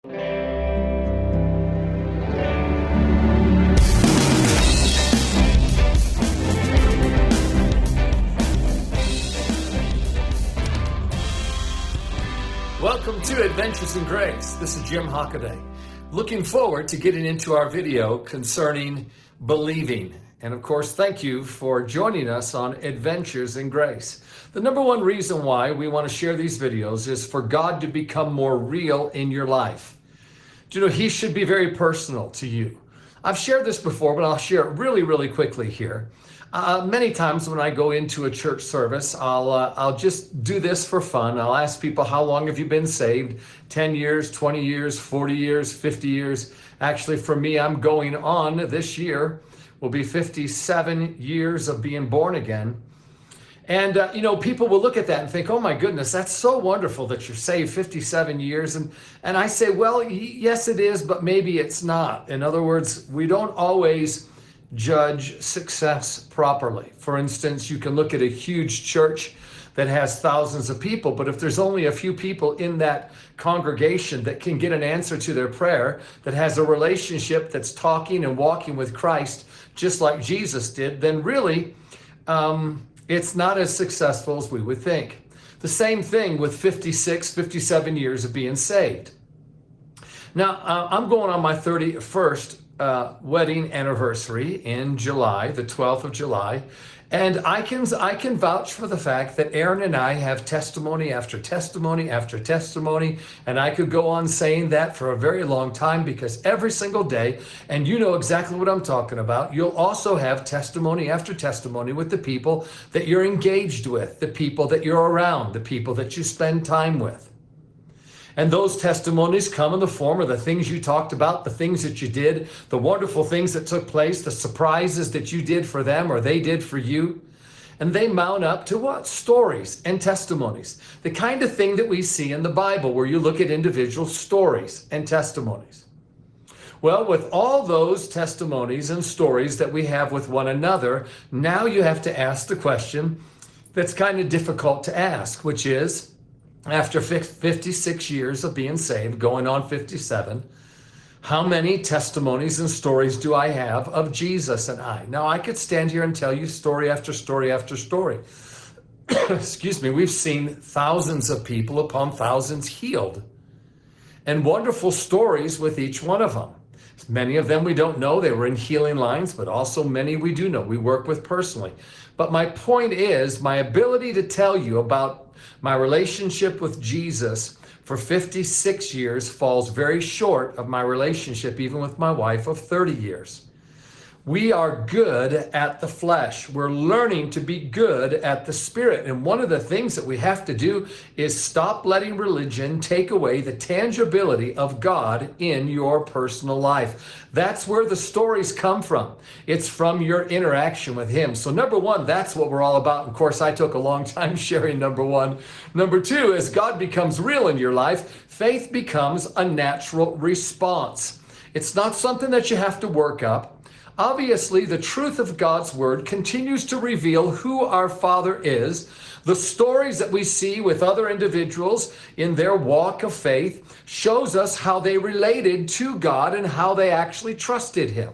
Welcome to Adventures in Grace. This is Jim Hockaday. Looking forward to getting into our video concerning believing. And of course, thank you for joining us on Adventures in Grace. The number one reason why we want to share these videos is for God to become more real in your life. Do you know, He should be very personal to you. I've shared this before, but I'll share it really quickly here. Many times when I go into a church service, I'll just do this for fun. I'll ask people, how long have you been saved? 10 years, 20 years, 40 years, 50 years. Actually, for me, I'm going on this year. Will be 57 years of being born again. And, people will look at that and think, oh my goodness, that's so wonderful that you're saved 57 years. And I say, well, yes, it is, but maybe it's not. In other words, we don't always judge success properly. For instance, you can look at a huge church that has thousands of people, but if there's only a few people in that congregation that can get an answer to their prayer, that has a relationship that's talking and walking with Christ, just like Jesus did, then really it's not as successful as we would think. The same thing with 56, 57 years of being saved. Now, I'm going on my 31st wedding anniversary in July, the 12th of July. And I can vouch for the fact that Aaron and I have testimony after testimony after testimony. And I could go on saying that for a very long time, because every single day, and you know exactly what I'm talking about, you'll also have testimony after testimony with the people that you're engaged with, the people that you're around, the people that you spend time with. And those testimonies come in the form of the things you talked about, the things that you did, the wonderful things that took place, the surprises that you did for them or they did for you. And they mount up to what? Stories and testimonies. The kind of thing that we see in the Bible, where you look at individual stories and testimonies. Well, with all those testimonies and stories that we have with one another, now you have to ask the question that's kind of difficult to ask, which is, after 56 years of being saved, going on 57, how many testimonies and stories do I have of Jesus and I? Now, I could stand here and tell you story after story after story. Excuse me, we've seen thousands of people upon thousands healed, and wonderful stories with each one of them. Many of them we don't know, they were in healing lines, but also many we do know, we work with personally. But my point is, my ability to tell you about my relationship with Jesus for 56 years falls very short of my relationship even with my wife of 30 years. We are good at the flesh. We're learning to be good at the spirit. And one of the things that we have to do is stop letting religion take away the tangibility of God in your personal life. That's where the stories come from. It's from your interaction with Him. So number one, that's what we're all about. Of course, I took a long time sharing number one. Number two, as God becomes real in your life, faith becomes a natural response. It's not something that you have to work up. Obviously, the truth of God's word continues to reveal who our Father is. The stories that we see with other individuals in their walk of faith shows us how they related to God and how they actually trusted Him.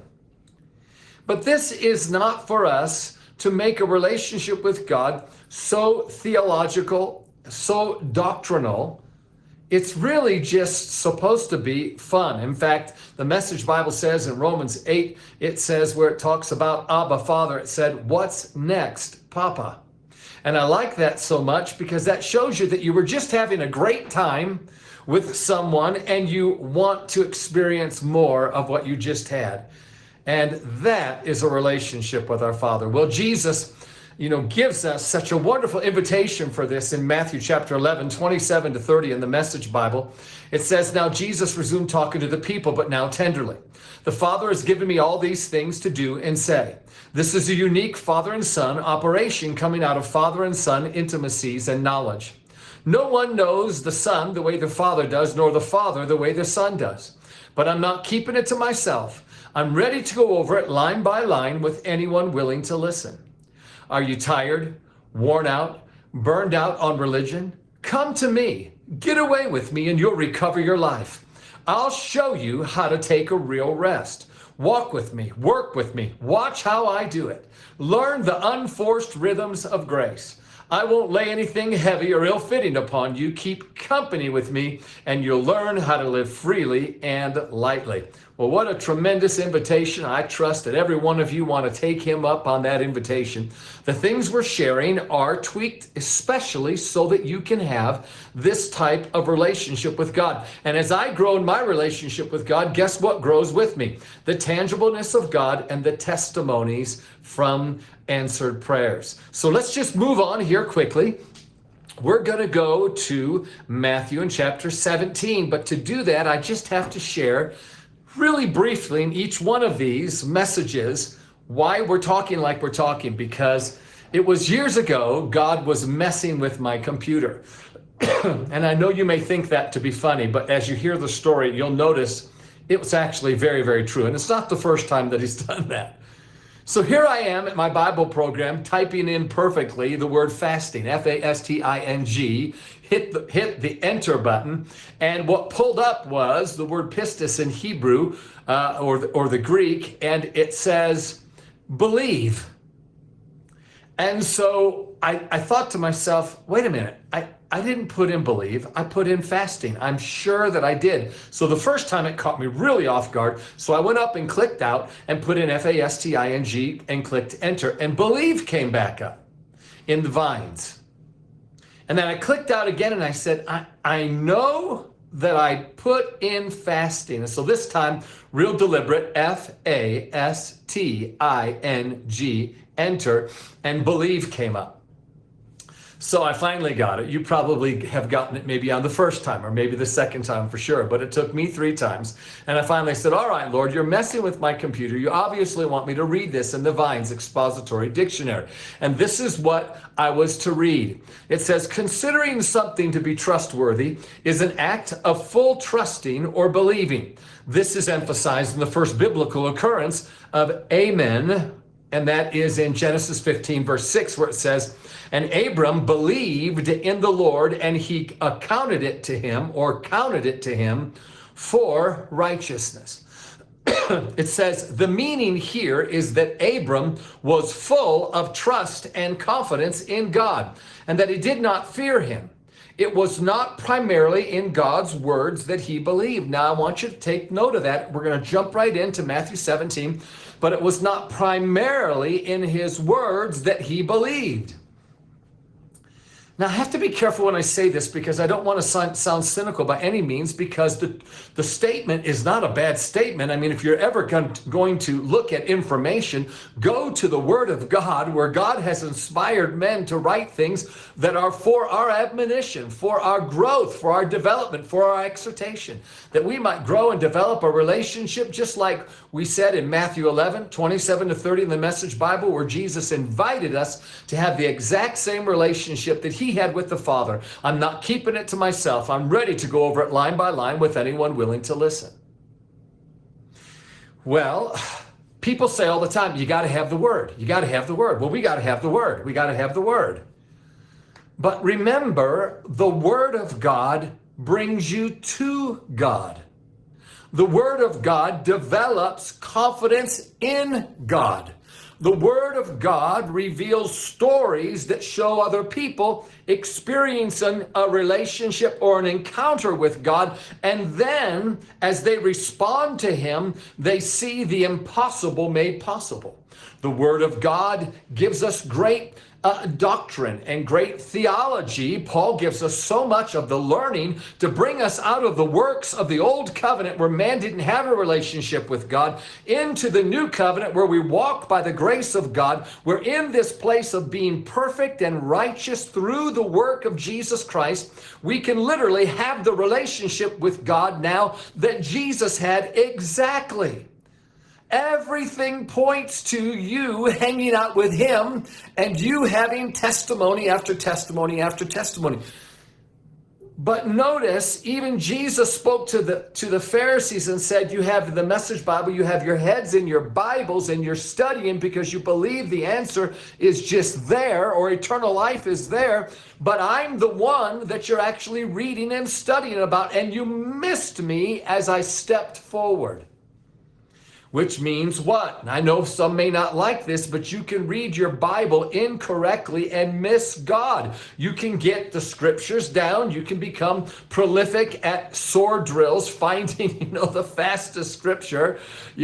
But this is not for us to make a relationship with God so theological, so doctrinal. It's really just supposed to be fun. In fact, the Message Bible says in Romans 8, it says, where it talks about Abba, Father, it said, "What's next, Papa?" And I like that so much because that shows you that you were just having a great time with someone and you want to experience more of what you just had. And that is a relationship with our Father. Well, Jesus gives us such a wonderful invitation for this in Matthew chapter 11, 27 to 30 in the Message Bible. It says, "Now Jesus resumed talking to the people, but now tenderly. The Father has given me all these things to do and say." This is a unique father and son operation coming out of father and son intimacies and knowledge. No one knows the Son the way the Father does, nor the Father the way the Son does. But I'm not keeping it to myself. I'm ready to go over it line by line with anyone willing to listen. Are you tired, worn out, burned out on religion? Come to me. Get away with me and you'll recover your life. I'll show you how to take a real rest. Walk with me, work with me, watch how I do it. Learn the unforced rhythms of grace. I won't lay anything heavy or ill-fitting upon you. Keep company with me, and you'll learn how to live freely and lightly. Well, what a tremendous invitation. I trust that every one of you want to take him up on that invitation. The things we're sharing are tweaked especially so that you can have this type of relationship with God. And as I grow in my relationship with God, guess what grows with me? The tangibleness of God and the testimonies from answered prayers. So let's just move on here quickly. We're going to go to Matthew in chapter 17. But to do that, I just have to share really briefly in each one of these messages why we're talking like we're talking, because it was years ago God was messing with my computer. And I know you may think that to be funny, but as you hear the story, you'll notice it was actually very, very true. And it's not the first time that he's done that. So here I am at my Bible program typing in perfectly the word fasting, F-A-S-T-I-N-G, hit the enter button, and what pulled up was the word pistis in Hebrew or the Greek, and it says believe. And so I thought to myself, wait a minute, I didn't put in believe, I put in fasting. I'm sure that I did. So the first time it caught me really off guard. So I went up and clicked out and put in F-A-S-T-I-N-G and clicked enter, and believe came back up in the vines. And then I clicked out again and I said, I know that I put in fasting. And so this time, real deliberate, F-A-S-T-I-N-G, enter, and believe came up. So I finally got it. You probably have gotten it maybe on the first time or maybe the second time for sure, but it took me 3 times. And I finally said, all right, Lord, you're messing with my computer. You obviously want me to read this in the Vines Expository Dictionary. And this is what I was to read. It says, considering something to be trustworthy is an act of full trusting or believing. This is emphasized in the first biblical occurrence of amen, and that is in Genesis 15, verse 6, where it says, and Abram believed in the Lord, and he counted it to him for righteousness. It says the meaning here is that Abram was full of trust and confidence in God, and that he did not fear him. It was not primarily in God's words that he believed. Now, I want you to take note of that. We're going to jump right into Matthew 17, but it was not primarily in his words that he believed. Now, I have to be careful when I say this because I don't want to sound cynical by any means, because the statement is not a bad statement. I mean, if you're ever going to look at information, go to the Word of God, where God has inspired men to write things that are for our admonition, for our growth, for our development, for our exhortation, that we might grow and develop a relationship, just like we said in Matthew 11, 27 to 30 in the Message Bible, where Jesus invited us to have the exact same relationship that he had with the Father. I'm not keeping it to myself. I'm ready to go over it line by line with anyone willing to listen. Well, people say all the time, you got to have the Word. You got to have the Word. Well, we got to have the Word. We got to have the Word. But remember, the Word of God brings you to God. The Word of God develops confidence in God. The Word of God reveals stories that show other people experiencing a relationship or an encounter with God, and then as they respond to Him, they see the impossible made possible. The Word of God gives us great doctrine and great theology. Paul gives us so much of the learning to bring us out of the works of the old covenant, where man didn't have a relationship with God, into the new covenant where we walk by the grace of God. We're in this place of being perfect and righteous through the work of Jesus Christ. We can literally have the relationship with God now that Jesus had exactly. Everything points to you hanging out with Him and you having testimony after testimony after testimony. But notice, even Jesus spoke to the Pharisees and said, you have the Message Bible, you have your heads in your Bibles and you're studying because you believe the answer is just there, or eternal life is there. But I'm the one that you're actually reading and studying about, and you missed me as I stepped forward. Which means what? And I know some may not like this, but you can read your Bible incorrectly and miss God. You can get the scriptures down. You can become prolific at sword drills, finding, the fastest scripture,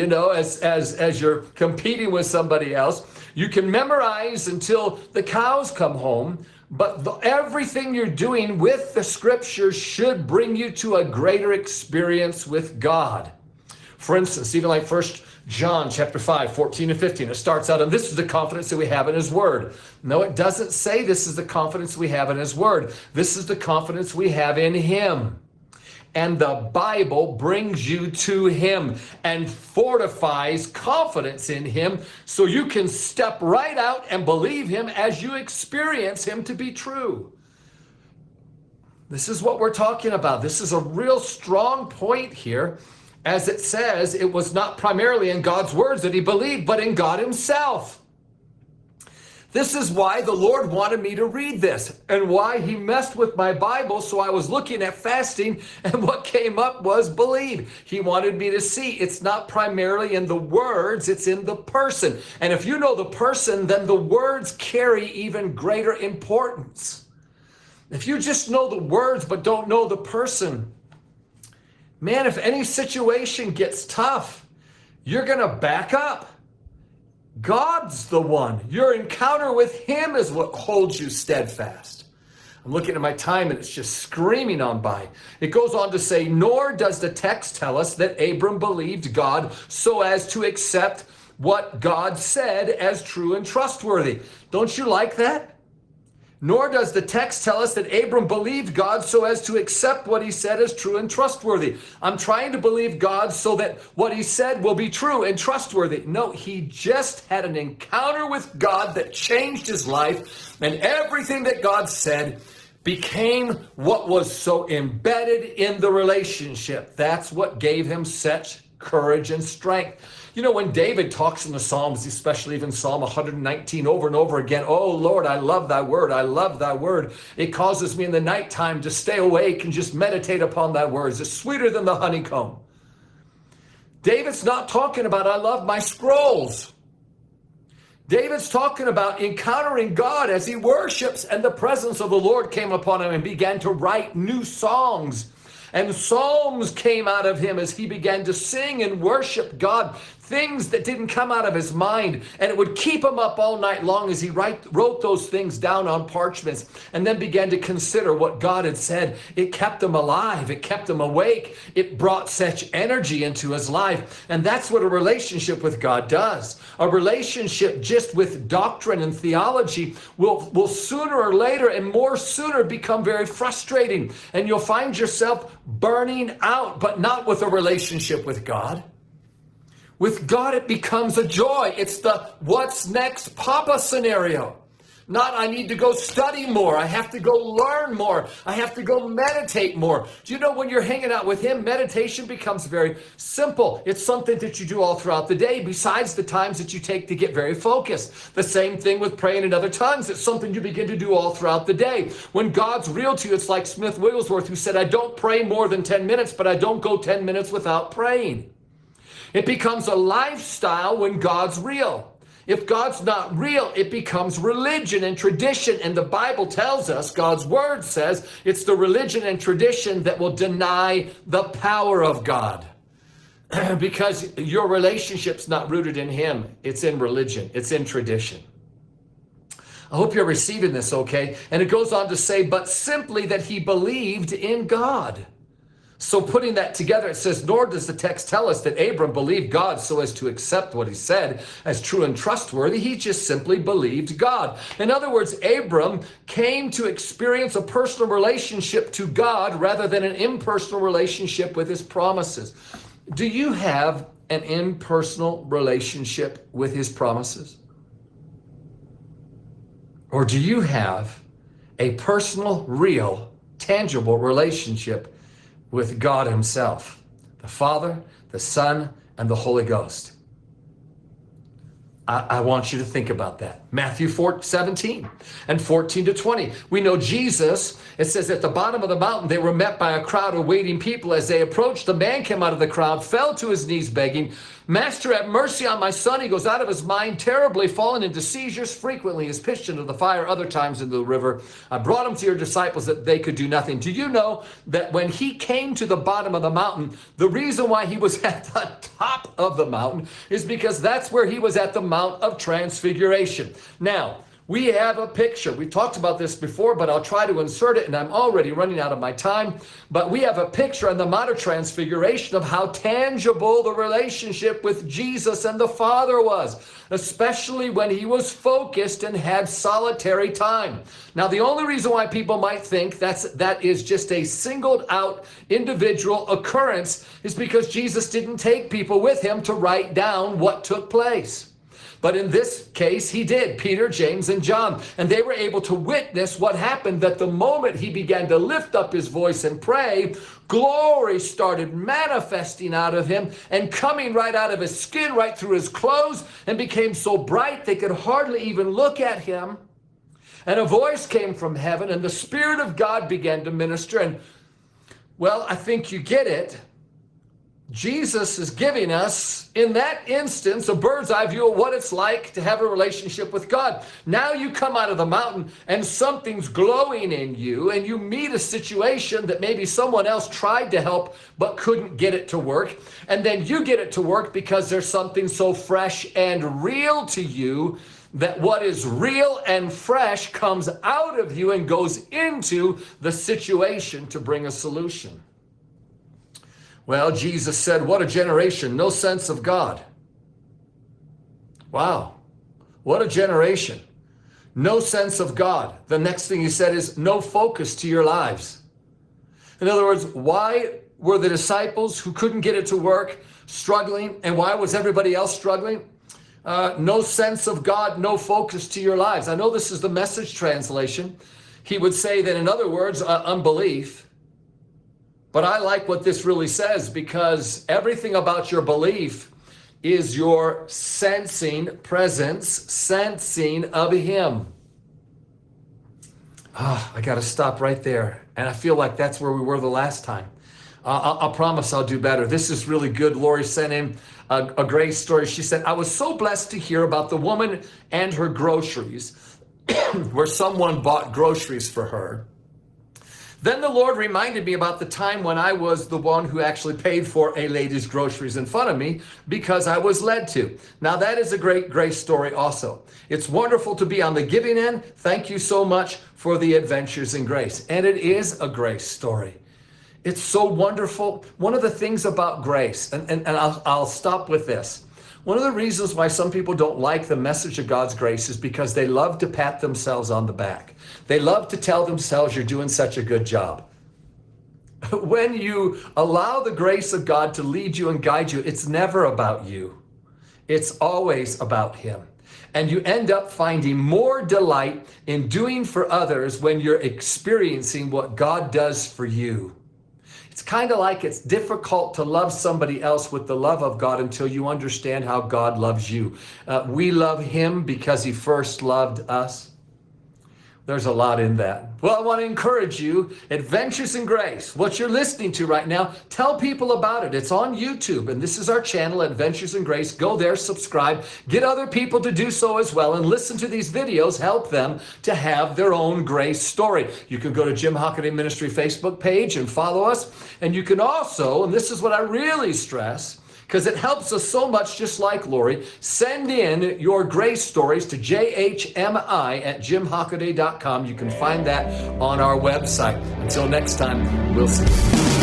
as you're competing with somebody else. You can memorize until the cows come home, but everything you're doing with the scriptures should bring you to a greater experience with God. For instance, even like 1 John chapter 5, 14 and 15, it starts out, and this is the confidence that we have in his word. No, it doesn't say this is the confidence we have in his word. This is the confidence we have in him. And the Bible brings you to him and fortifies confidence in him so you can step right out and believe him as you experience him to be true. This is what we're talking about. This is a real strong point here. As it says, it was not primarily in God's words that he believed, but in God himself. This is why the Lord wanted me to read this and why he messed with my Bible. So I was looking at fasting, and what came up was believe. He wanted me to see it's not primarily in the words, it's in the person. And if you know the person, then the words carry even greater importance. If you just know the words but don't know the person, man, if any situation gets tough, you're going to back up. God's the one. Your encounter with him is what holds you steadfast. I'm looking at my time and it's just screaming on by. It goes on to say, nor does the text tell us that Abram believed God so as to accept what God said as true and trustworthy. Don't you like that? Nor does the text tell us that Abram believed God so as to accept what he said as true and trustworthy. I'm trying to believe God so that what he said will be true and trustworthy. No, he just had an encounter with God that changed his life, and everything that God said became what was so embedded in the relationship. That's what gave him such courage and strength. When David talks in the Psalms, especially even Psalm 119 over and over again, oh Lord, I love thy word. I love thy word. It causes me in the nighttime to stay awake and just meditate upon thy words. It's sweeter than the honeycomb. David's not talking about, I love my scrolls. David's talking about encountering God as he worships, and the presence of the Lord came upon him and began to write new songs. And psalms came out of him as he began to sing and worship God, things that didn't come out of his mind. And it would keep him up all night long as he wrote those things down on parchments and then began to consider what God had said. It kept him alive. It kept him awake. It brought such energy into his life. And that's what a relationship with God does. A relationship just with doctrine and theology will sooner or later and more sooner become very frustrating. And you'll find yourself burning out, but not with a relationship with God. With God, it becomes a joy. It's the what's next Papa scenario. Not I need to go study more. I have to go learn more. I have to go meditate more. Do you know when you're hanging out with him, meditation becomes very simple. It's something that you do all throughout the day besides the times that you take to get very focused. The same thing with praying in other tongues. It's something you begin to do all throughout the day. When God's real to you, it's like Smith Wigglesworth who said, I don't pray more than 10 minutes, but I don't go 10 minutes without praying. It becomes a lifestyle when God's real. If God's not real, it becomes religion and tradition. And the Bible tells us, God's word says, it's the religion and tradition that will deny the power of God. Because your relationship's not rooted in him. It's in religion. It's in tradition. I hope you're receiving this okay. And it goes on to say, but simply that he believed in God. So putting that together, it says, nor does the text tell us that Abram believed God so as to accept what he said as true and trustworthy. He just simply believed God. In other words, Abram came to experience a personal relationship to God rather than an impersonal relationship with his promises. Do you have an impersonal relationship with his promises? Or do you have a personal, real tangible relationship with God himself, the Father, the Son, and the Holy Ghost. I want you to think about that. Matthew 17 and 14 to 20. We know Jesus, it says at the bottom of the mountain, they were met by a crowd of waiting people. As they approached, the man came out of the crowd, fell to his knees begging, "Master, have mercy on my son. He goes out of his mind, terribly fallen into seizures. Frequently is pitched into the fire, other times into the river. I brought him to your disciples that they could do nothing." Do you know that when he came to the bottom of the mountain, the reason why he was at the top of the mountain is because that's where he was at the Mount of Transfiguration. Now, we have a picture. We talked about this before, but I'll try to insert it, and I'm already running out of my time. But we have a picture on the Mount of Transfiguration of how tangible the relationship with Jesus and the Father was, especially when he was focused and had solitary time. Now, the only reason why people might think that is just a singled out individual occurrence is because Jesus didn't take people with him to write down what took place. But in this case, he did, Peter, James, and John. And they were able to witness what happened, that the moment he began to lift up his voice and pray, glory started manifesting out of him and coming right out of his skin, right through his clothes, and became so bright they could hardly even look at him. And a voice came from heaven, and the Spirit of God began to minister. And, well, I think you get it. Jesus is giving us, in that instance, a bird's eye view of what it's like to have a relationship with God. Now you come out of the mountain and something's glowing in you, and you meet a situation that maybe someone else tried to help but couldn't get it to work. And then you get it to work because there's something so fresh and real to you that what is real and fresh comes out of you and goes into the situation to bring a solution. Well, Jesus said, what a generation, no sense of God. Wow, what a generation. No sense of God. The next thing he said is no focus to your lives. In other words, why were the disciples who couldn't get it to work struggling? And why was everybody else struggling? No sense of God, no focus to your lives. I know this is the Message translation. He would say that, in other words, unbelief. But I like what this really says, because everything about your belief is your sensing presence, sensing of him. I got to stop right there. And I feel like that's where we were the last time. I promise I'll do better. This is really good. Lori sent in a great story. She said, I was so blessed to hear about the woman and her groceries, where someone bought groceries for her. Then the Lord reminded me about the time when I was the one who actually paid for a lady's groceries in front of me because I was led to. Now that is a great grace story also. It's wonderful to be on the giving end. Thank you so much for the Adventures in Grace. And it is a grace story. It's so wonderful. One of the things about grace, and I'll stop with this. One of the reasons why some people don't like the message of God's grace is because they love to pat themselves on the back. They love to tell themselves you're doing such a good job. When you allow the grace of God to lead you and guide you, it's never about you. It's always about him. And you end up finding more delight in doing for others when you're experiencing what God does for you. It's kind of like it's difficult to love somebody else with the love of God until you understand how God loves you. We love him because he first loved us. There's a lot in that. Well, I want to encourage you, Adventures in Grace, what you're listening to right now, tell people about it. It's on YouTube, and this is our channel, Adventures in Grace. Go there, subscribe, get other people to do so as well, and listen to these videos, help them to have their own grace story. You can go to Jim Hockaday Ministry Facebook page and follow us, and you can also, and this is what I really stress, because it helps us so much, just like Lori, send in your grace stories to jhmi@jimhockaday.com. You can find that on our website. Until next time, we'll see you.